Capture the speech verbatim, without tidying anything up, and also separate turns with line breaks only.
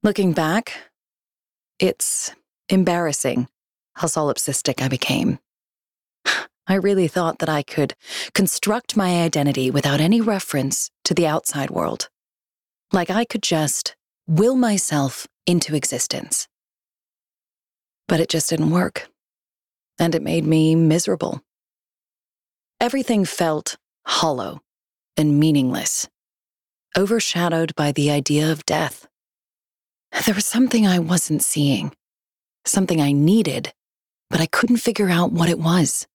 Looking back, it's embarrassing how solipsistic I became. I really thought that I could construct my identity without any reference to the outside world. Like I could just will myself into existence. But it just didn't work. And it made me miserable. Everything felt hollow and meaningless, overshadowed by the idea of death. There was something I wasn't seeing, something I needed, but I couldn't figure out what it was.